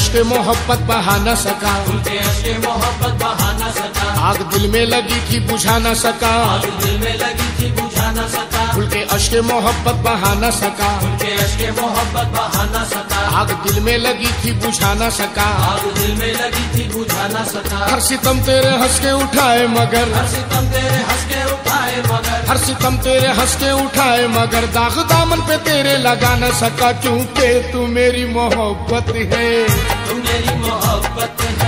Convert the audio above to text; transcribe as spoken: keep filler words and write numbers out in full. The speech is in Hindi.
अश्के मोहब्बत बहा न सका, उनके अश्के मोहब्बत बहा न सका। आग दिल में लगी थी बुझा न सका, आग दिल में लगी थी बुझा न सका। उनके अश्के मोहब्बत बहा न सका, उनके अश्के मोहब्बत बहा न सका। आग दिल में लगी थी बुझा न सका, आग दिल में लगी थी बुझा न सका। हर सितम तेरे हंस के उठाए मगर, हर सितम तेरे हंस के उठाए मगर, हर सितम तेरे हंस के उठाए मगर दाग दामन पे तेरे लगा न सका, क्योंकि तू मेरी मोहब्बत है, तू मेरी मोहब्बत है।